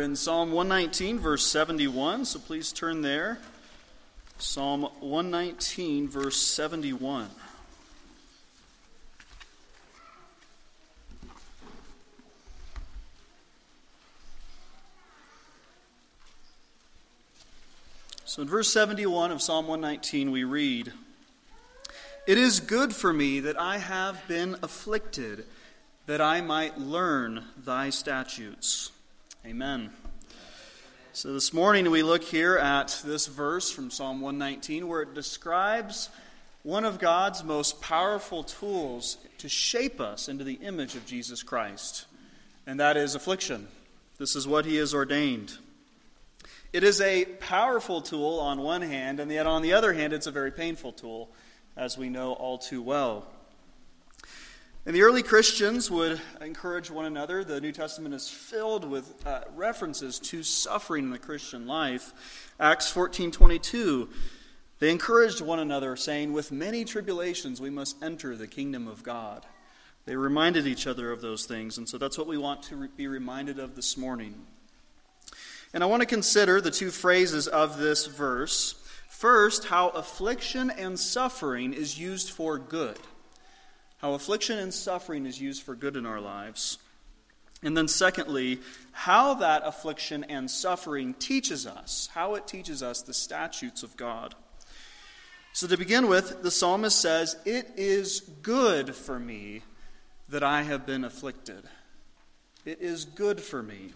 in Psalm 119, verse 71, so please turn there. Psalm 119, verse 71. So in verse 71 of Psalm 119 we read, "It is good for me that I have been afflicted, that I might learn thy statutes." Amen. So this morning we look here at this verse from Psalm 119 where it describes one of God's most powerful tools to shape us into the image of Jesus Christ, and that is affliction. This is what he has ordained. It is a powerful tool on one hand, and yet on the other hand it's a very painful tool, as we know all too well. And the early Christians would encourage one another. The New Testament is filled with references to suffering in the Christian life. Acts 14:22, they encouraged one another, saying, "With many tribulations we must enter the kingdom of God." They reminded each other of those things, and so that's what we want to be reminded of this morning. And I want to consider the two phrases of this verse. First, how affliction and suffering is used for good. How affliction and suffering is used for good in our lives. And then secondly, how that affliction and suffering teaches us, how it teaches us the statutes of God. So to begin with, the psalmist says, "It is good for me that I have been afflicted." It is good for me.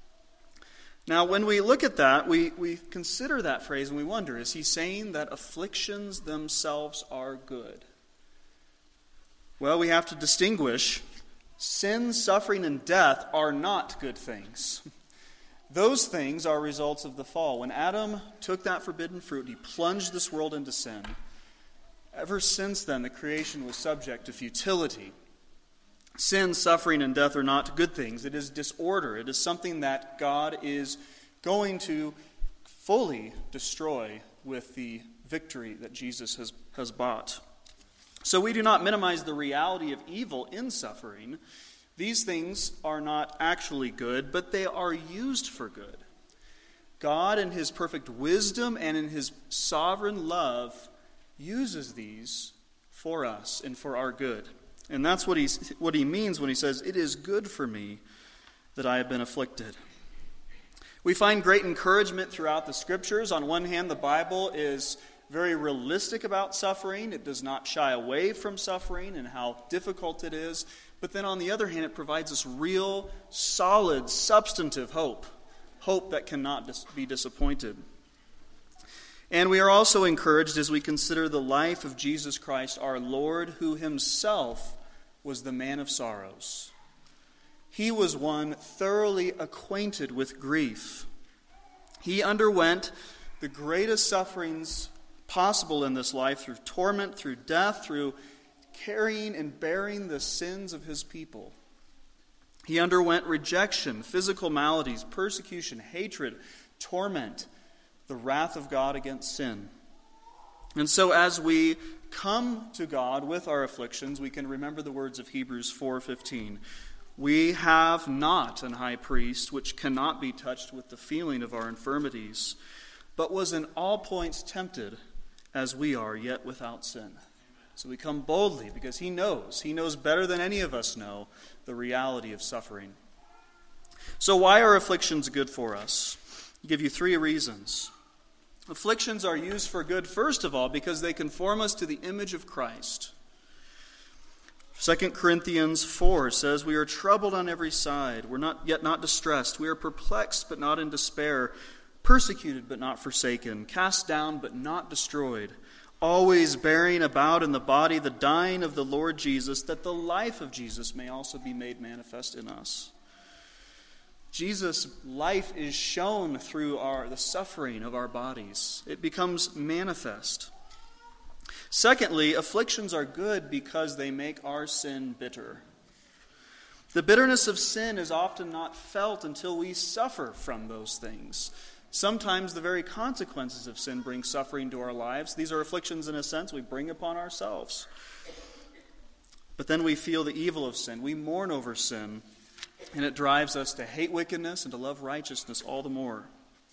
Now, when we look at that, we consider that phrase and we wonder, is he saying that afflictions themselves are good? Well, we have to distinguish. Sin, suffering, and death are not good things. Those things are results of the fall. When Adam took that forbidden fruit, he plunged this world into sin. Ever since then, the creation was subject to futility. Sin, suffering, and death are not good things. It is disorder. It is something that God is going to fully destroy with the victory that Jesus has bought. So we do not minimize the reality of evil in suffering. These things are not actually good, but they are used for good. God, in his perfect wisdom and in his sovereign love, uses these for us and for our good. And that's what he means when he says, "It is good for me that I have been afflicted." We find great encouragement throughout the Scriptures. On one hand, the Bible is very realistic about suffering. It does not shy away from suffering and how difficult it is. But then on the other hand, it provides us real, solid, substantive hope. Hope that cannot be disappointed. And we are also encouraged as we consider the life of Jesus Christ, our Lord, who himself was the man of sorrows. He was one thoroughly acquainted with grief. He underwent the greatest sufferings possible in this life through torment, through death, through carrying and bearing the sins of his people. He underwent rejection, physical maladies, persecution, hatred, torment, the wrath of God against sin. And so as we come to God with our afflictions, we can remember the words of Hebrews 4:15. "We have not an high priest which cannot be touched with the feeling of our infirmities, but was in all points tempted as we are, yet without sin." So we come boldly because he knows better than any of us know the reality of suffering. So why are afflictions good for us? I'll give you 3 reasons. Afflictions are used for good, first of all, because they conform us to the image of Christ. 2 Corinthians 4 says, "We are troubled on every side. We're not distressed. We are perplexed, but not in despair. Persecuted, but not forsaken. Cast down, but not destroyed. Always bearing about in the body the dying of the Lord Jesus, that the life of Jesus may also be made manifest in us." Jesus' life is shown through the suffering of our bodies. It becomes manifest. Secondly, afflictions are good because they make our sin bitter. The bitterness of sin is often not felt until we suffer from those things. Sometimes the very consequences of sin bring suffering to our lives. These are afflictions, in a sense, we bring upon ourselves. But then we feel the evil of sin. We mourn over sin. And it drives us to hate wickedness and to love righteousness all the more.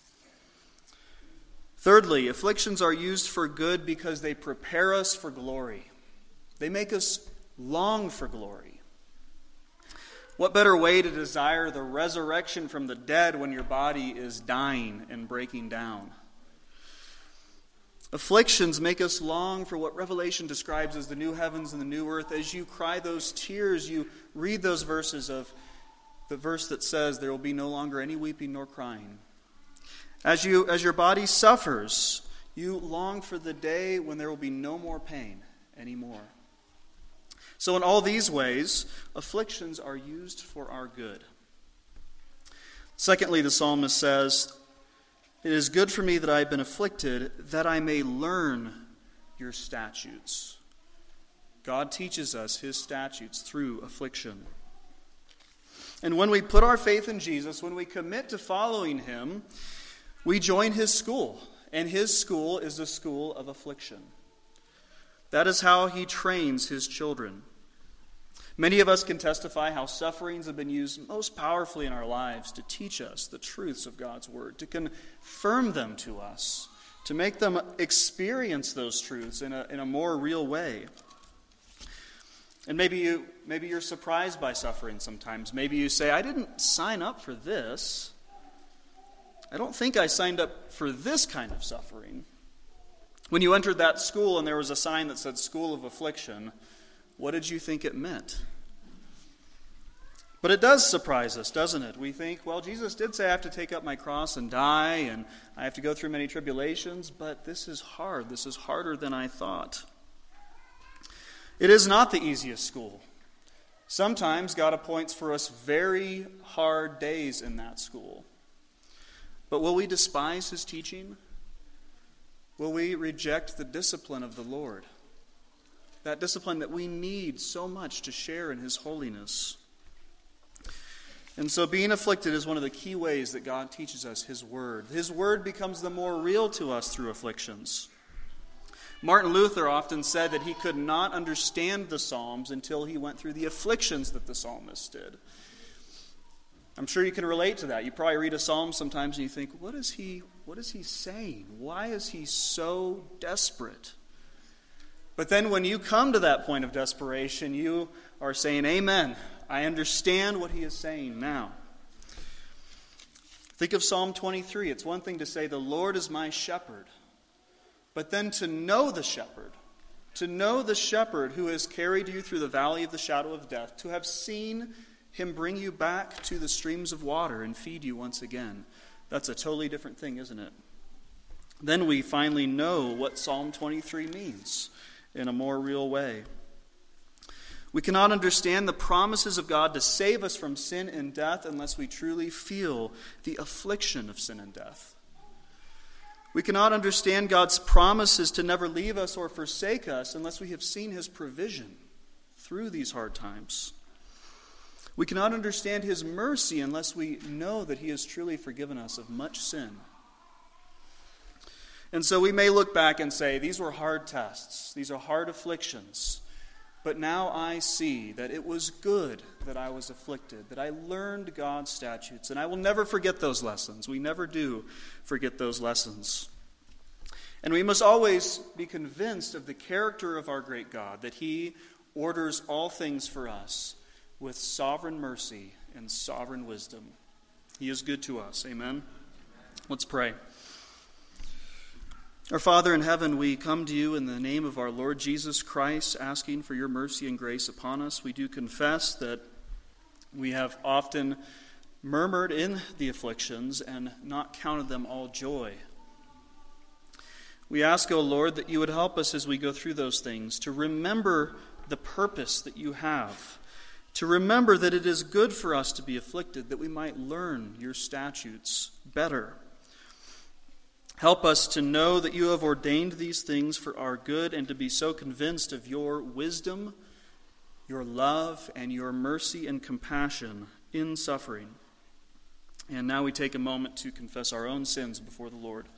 Thirdly, afflictions are used for good because they prepare us for glory. They make us long for glory. What better way to desire the resurrection from the dead when your body is dying and breaking down? Afflictions make us long for what Revelation describes as the new heavens and the new earth. As you cry those tears, you read those verses of the verse that says, there will be no longer any weeping nor crying. As your body suffers, you long for the day when there will be no more pain anymore. So in all these ways, afflictions are used for our good. Secondly, the psalmist says, it is good for me that I have been afflicted, that I may learn your statutes. God teaches us his statutes through affliction. And when we put our faith in Jesus, when we commit to following him, we join his school. And his school is the school of affliction. That is how he trains his children. Many of us can testify how sufferings have been used most powerfully in our lives to teach us the truths of God's word, to confirm them to us, to make them experience those truths in a more real way. And maybe you're surprised by suffering sometimes. Maybe you say, I didn't sign up for this. I don't think I signed up for this kind of suffering. When you entered that school and there was a sign that said School of Affliction, what did you think it meant? But it does surprise us, doesn't it? We think, well, Jesus did say I have to take up my cross and die, and I have to go through many tribulations, but this is hard. This is harder than I thought. It is not the easiest school. Sometimes God appoints for us very hard days in that school. But will we despise his teaching? Will we reject the discipline of the Lord? That discipline that we need so much to share in his holiness. And so being afflicted is one of the key ways that God teaches us his word. His word becomes the more real to us through afflictions. Martin Luther often said that he could not understand the Psalms until he went through the afflictions that the psalmist did. I'm sure you can relate to that. You probably read a psalm sometimes and you think, what is he saying? Why is he so desperate? But then when you come to that point of desperation, you are saying, amen. I understand what he is saying now. Think of Psalm 23. It's one thing to say, the Lord is my shepherd. But then to know the shepherd who has carried you through the valley of the shadow of death, to have seen him bring you back to the streams of water and feed you once again. That's a totally different thing, isn't it? Then we finally know what Psalm 23 means in a more real way. We cannot understand the promises of God to save us from sin and death unless we truly feel the affliction of sin and death. We cannot understand God's promises to never leave us or forsake us unless we have seen his provision through these hard times. We cannot understand his mercy unless we know that he has truly forgiven us of much sin. And so we may look back and say, these were hard tests, these are hard afflictions, but now I see that it was good that I was afflicted, that I learned God's statutes, and I will never forget those lessons. We never do forget those lessons. And we must always be convinced of the character of our great God, that he orders all things for us with sovereign mercy and sovereign wisdom. He is good to us. Amen? Let's pray. Our Father in heaven, we come to you in the name of our Lord Jesus Christ, asking for your mercy and grace upon us. We do confess that we have often murmured in the afflictions and not counted them all joy. We ask, O Lord, that you would help us as we go through those things to remember the purpose that you have, to remember that it is good for us to be afflicted, that we might learn your statutes better. Help us to know that you have ordained these things for our good and to be so convinced of your wisdom, your love, and your mercy and compassion in suffering. And now we take a moment to confess our own sins before the Lord.